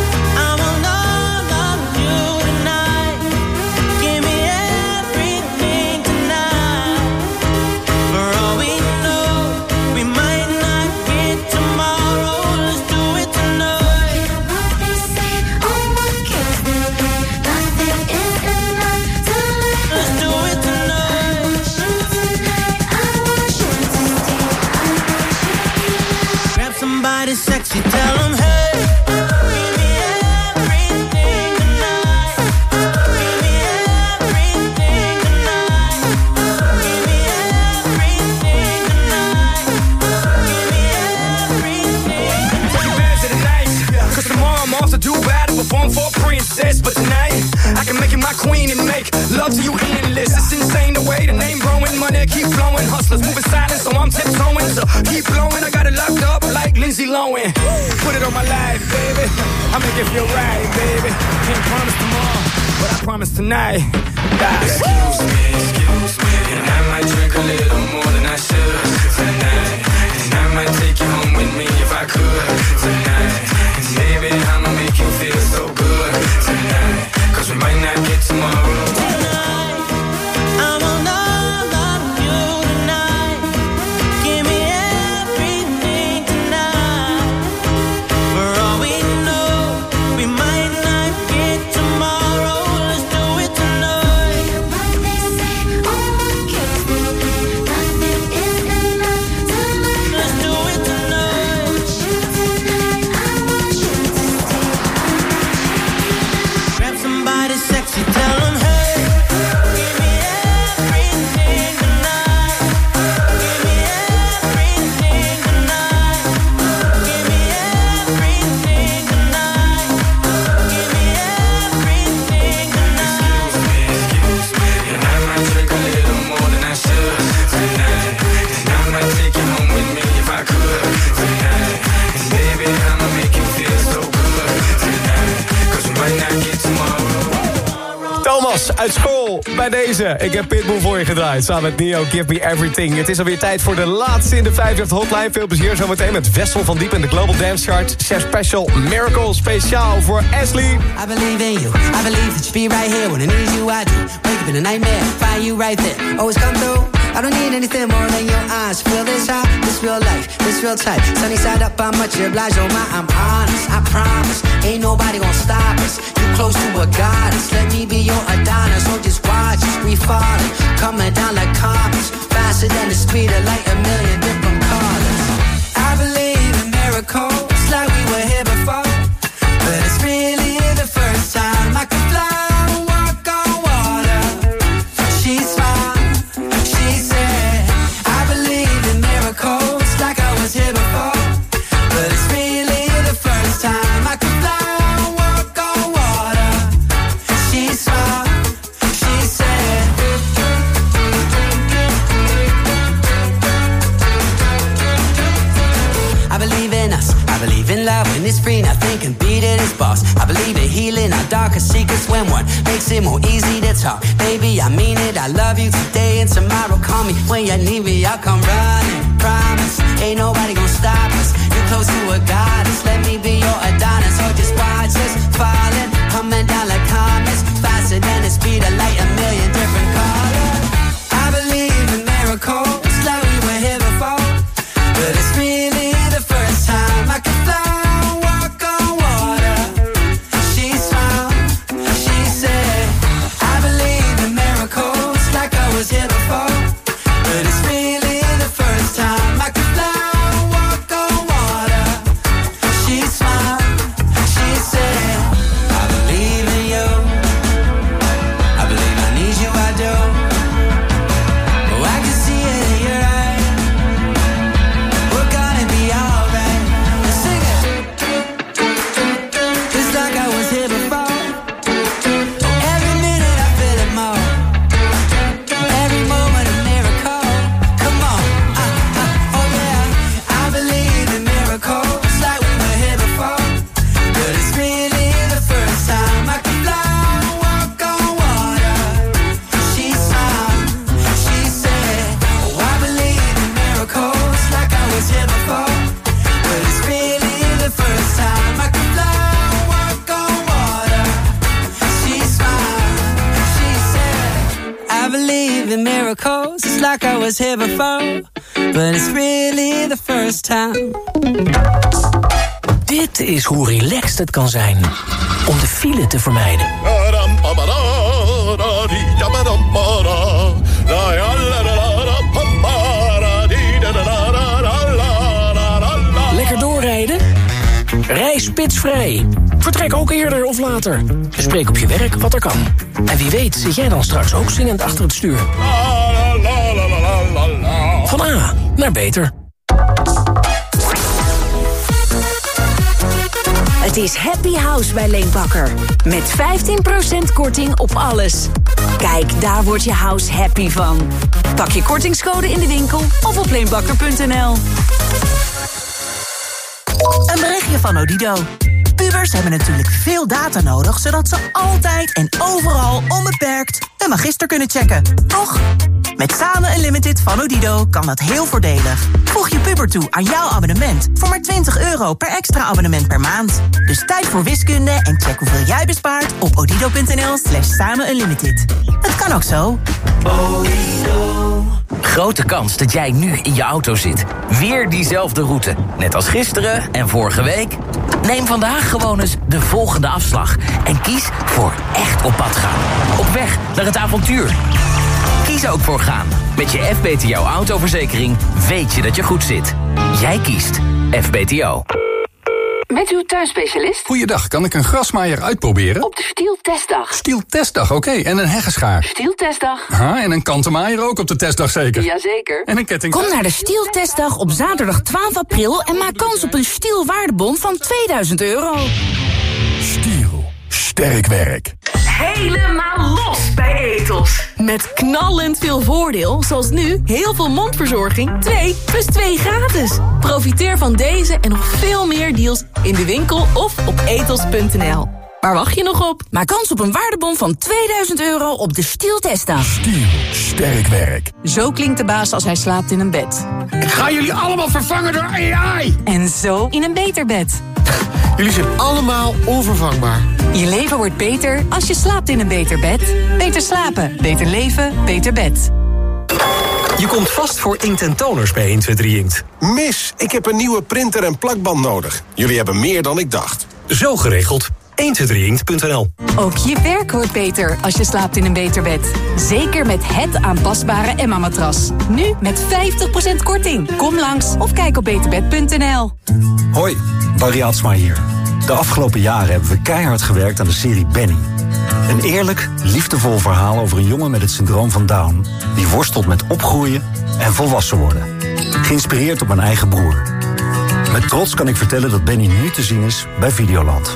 Sexy, tell them, hey, give me everything tonight. Give me everything tonight. Give me everything tonight. Give me everything tonight. Take advantage of the night, cause tomorrow I'm off to do battle, perform for a princess. But tonight, I can make you my queen and make love to you endless. It's insane the way the name growing, money keep flowing. Hustlers moving silent, so I'm tiptoeing. So keep blowing, I got it locked up like Lindsay Lohan. Put it on my life, baby. I make it feel right, baby. Can't promise tomorrow, but I promise tonight. Die. Excuse me, excuse me, and I might drink a little more than I should tonight. And I might take you home with me if I could tonight. And baby, I'ma make you feel so good tonight. Cause we might not get tomorrow. Tonight, I'm on all of you tonight. Give me everything tonight. For all we know, we might not get tomorrow. Let's do it tonight. Let's do it tonight. Grab somebody sexy, tell them, hey, give me everything tonight. Give me everything tonight. Give me everything tonight. Give me everything tonight. Excuse me, and I might drink a little more than I should tonight. And I might take you home with me if I could tonight. And baby, I'ma make you feel so good tonight. Cause we might not get tomorrow. Thomas uit school bij deze. Ik heb Pitbull voor je gedraaid. Samen met Neo, Give Me Everything. Het is alweer tijd voor de laatste in de vijftig hotline. Veel plezier zometeen met Wessel van Diep in de Global Dance Chart. Chef Special Miracle speciaal voor Ashley. I believe in you. I believe that you be right here. When I need you, I do. Wake up in a nightmare. Find you right there. Always come through. I don't need anything more than your eyes. Feel this high, this real life, this real tight. Sunny side up, I'm much obliged. Oh my, I'm honest, I promise. Ain't nobody gonna stop us. You close to a goddess. Let me be your Adonis. So just watch us, we falling. Coming down like comets. Faster than the speed of light, a million different colors. I believe in miracles, like we were here before. But it's really the first time I could fly. Love when it's free, nothing can beat defeated his boss. I believe in healing our darkest secrets when one makes it more easy to talk. Baby, I mean it, I love you today and tomorrow. Call me when you need me, I'll come running. Promise, ain't nobody gonna stop us. You're close to a goddess, let me be your Adonis. Or just watch us falling, coming down like comets. Faster than the speed of light, a million different colors. I believe in miracles, like we were here before. But it's really the first time I can fly. Here before, but it's really the first time I could fly, walk on water. She smiled, she said, I believe in you, I believe I need you, I do. Oh, I can see it in your eyes, we're gonna be alright. Let's sing it, just like I was here before. Every minute I feel it more. Miracles, it's like I was here before, but it's really the first time. Dit is hoe relaxed het kan zijn om de file te vermijden. Lekker doorrijden? Rij spitsvrij. Vertrek ook eerder of later. Bespreek op je werk wat er kan. En wie weet zit jij dan straks ook zingend achter het stuur. Van A naar beter. Het is Happy House bij Leenbakker. Met vijftien procent korting op alles. Kijk, daar wordt je house happy van. Pak je kortingscode in de winkel of op leenbakker punt n l. Een berichtje van Odido. Pubers hebben natuurlijk veel data nodig, zodat ze altijd en overal onbeperkt een magister kunnen checken. Toch? Met Samen Unlimited van Odido kan dat heel voordelig. Voeg je puber toe aan jouw abonnement voor maar twintig euro per extra abonnement per maand. Dus tijd voor wiskunde en check hoeveel jij bespaart op odido punt n l slash samen unlimited. Het kan ook zo. Odido. Grote kans dat jij nu in je auto zit. Weer diezelfde route. Net als gisteren en vorige week. Neem vandaag gewoon eens de volgende afslag. En kies voor echt op pad gaan. Op weg naar het avontuur. Kies ook voor gaan. Met je F B T O autoverzekering weet je dat je goed zit. Jij kiest F B T O. Met uw tuinspecialist? Goeiedag, kan ik een grasmaaier uitproberen? Op de Stiel-testdag. Stiel-testdag, oké. Okay. En een heggeschaar? Stiel-testdag. Aha, en een kantenmaaier ook op de testdag zeker? Jazeker. En een ketting... Kom naar de Stiel-testdag op zaterdag twaalf april... en maak kans op een Stiel-waardebon van tweeduizend euro. Stiel. Sterk werk. Helemaal los bij Etos. Met knallend veel voordeel, zoals nu heel veel mondverzorging, twee plus twee gratis. Profiteer van deze en nog veel meer deals in de winkel of op etos punt n l. Waar wacht je nog op? Maak kans op een waardebon van tweeduizend euro op de Stiel-testdag. Stiel. Sterk werk. Zo klinkt de baas als hij slaapt in een bed. Ik ga jullie allemaal vervangen door A I. En zo in een beter bed. Jullie zijn allemaal onvervangbaar. Je leven wordt beter als je slaapt in een beter bed. Beter slapen, beter leven, beter bed. Je komt vast voor inkt en toners bij één twee drie Inkt. Mis, ik heb een nieuwe printer en plakband nodig. Jullie hebben meer dan ik dacht. Zo geregeld. één twee drie inkt punt n l. Ook je werk wordt beter als je slaapt in een beter bed. Zeker met het aanpasbare Emma-matras. Nu met vijftig procent korting. Kom langs of kijk op beterbed punt n l. Hoi, Barry Atsma hier. De afgelopen jaren hebben we keihard gewerkt aan de serie Benny. Een eerlijk, liefdevol verhaal over een jongen met het syndroom van Down... die worstelt met opgroeien en volwassen worden. Geïnspireerd op mijn eigen broer. Met trots kan ik vertellen dat Benny nu te zien is bij Videoland.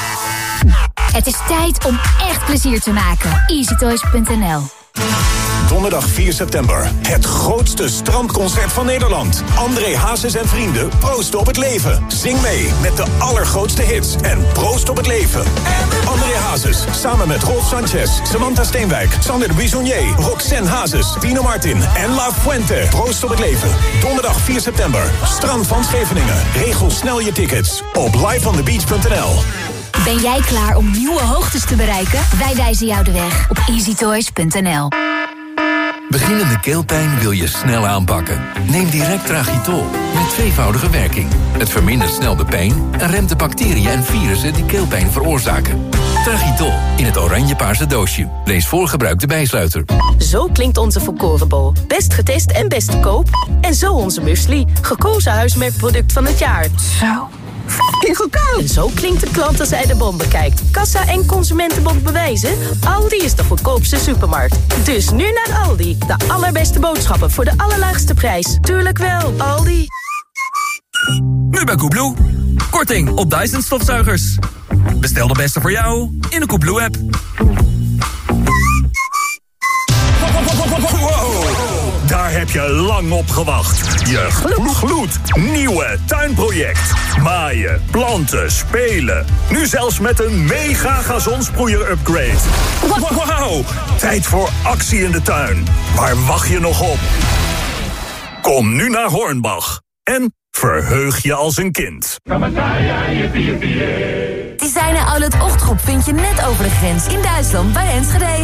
Het is tijd om echt plezier te maken. easy toys punt n l Donderdag vier september. Het grootste strandconcert van Nederland. André Hazes en vrienden proosten op het leven. Zing mee met de allergrootste hits en proost op het leven. André Hazes, samen met Rolf Sanchez, Samantha Steenwijk, Sander de Bisonnier, Roxanne Hazes, Tino Martin en La Fuente. Proost op het leven. Donderdag vier september. Strand van Scheveningen. Regel snel je tickets op live on the beach punt n l. Ben jij klaar om nieuwe hoogtes te bereiken? Wij wijzen jou de weg op easy toys punt n l. Beginnende keelpijn wil je snel aanpakken. Neem direct Tragitol, met tweevoudige werking. Het vermindert snel de pijn en remt de bacteriën en virussen die keelpijn veroorzaken. Tragitol, in het oranje-paarse doosje. Lees voor gebruik de bijsluiter. Zo klinkt onze volkorenbol. Best getest en best te koop. En zo onze muesli. Gekozen huismerkproduct van het jaar. Zo. F***ing goedkoop. En zo klinkt de klant als hij de bon bekijkt. Kassa en Consumentenbond bewijzen. Aldi is de goedkoopste supermarkt. Dus nu naar Aldi. De allerbeste boodschappen voor de allerlaagste prijs. Tuurlijk wel, Aldi. Nu bij Coolblue. Korting op Dyson stofzuigers. Bestel de beste voor jou in de Coolblue app. Wow, daar heb je lang op gewacht. Je glo- gloednieuwe tuinproject. Maaien, planten, spelen. Nu zelfs met een mega gazonsproeier upgrade. Wauw, tijd voor actie in de tuin. Waar wacht je nog op? Kom nu naar Hornbach en verheug je als een kind. Designer Outlet Ochtgroep vind je net over de grens in Duitsland bij Enschede.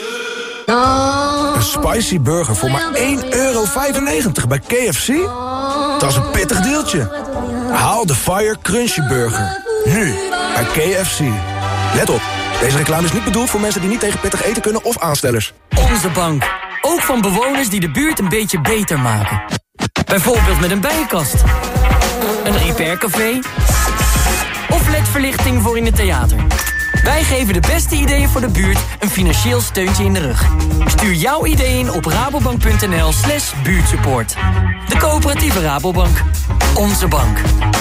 Een spicy burger voor maar één euro vijfennegentig bij K F C? Dat is een pittig deeltje. Haal de Fire Crunchy Burger. Nu bij K F C. Let op, deze reclame is niet bedoeld voor mensen die niet tegen pittig eten kunnen of aanstellers. Onze bank. Ook van bewoners die de buurt een beetje beter maken. Bijvoorbeeld met een bijenkast. Een repaircafé. Of L E D-verlichting voor in het theater. Wij geven de beste ideeën voor de buurt een financieel steuntje in de rug. Stuur jouw idee in op rabobank punt n l slash buurtsupport. De coöperatieve Rabobank. Onze bank.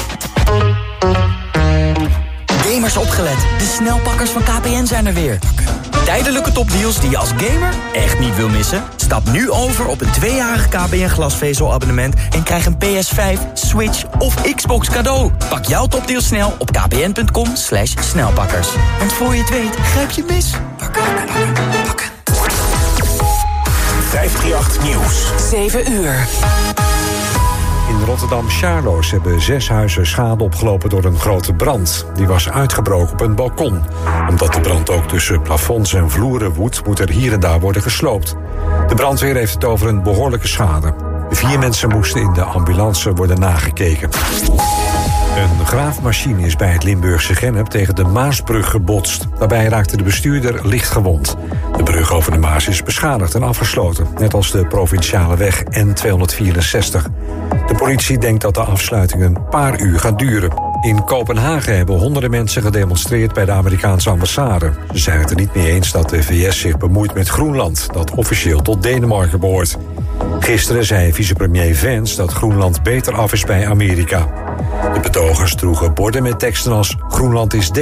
Gamers opgelet. De snelpakkers van K P N zijn er weer. Tijdelijke topdeals die je als gamer echt niet wil missen? Stap nu over op een tweejarig K P N glasvezelabonnement en krijg een P S vijf, Switch of Xbox cadeau. Pak jouw topdeal snel op kpn.com slash snelpakkers. Want voor je het weet, grijp je mis. Pakken, pakken, pakken. vijfhonderdachttien Nieuws. zeven uur. In Rotterdam-Charloes hebben zes huizen schade opgelopen door een grote brand. Die was uitgebroken op een balkon. Omdat de brand ook tussen plafonds en vloeren woedt, moet er hier en daar worden gesloopt. De brandweer heeft het over een behoorlijke schade. De vier mensen moesten in de ambulance worden nagekeken. Een graafmachine is bij het Limburgse Gennep tegen de Maasbrug gebotst. Daarbij raakte de bestuurder licht gewond. De brug over de Maas is beschadigd en afgesloten, net als de provinciale weg N tweehonderdvierenzestig. De politie denkt dat de afsluiting een paar uur gaat duren. In Kopenhagen hebben honderden mensen gedemonstreerd bij de Amerikaanse ambassade. Ze zijn het er niet mee eens dat de V S zich bemoeit met Groenland, dat officieel tot Denemarken behoort. Gisteren zei vicepremier Vance dat Groenland beter af is bij Amerika. De betogers droegen borden met teksten als Groenland is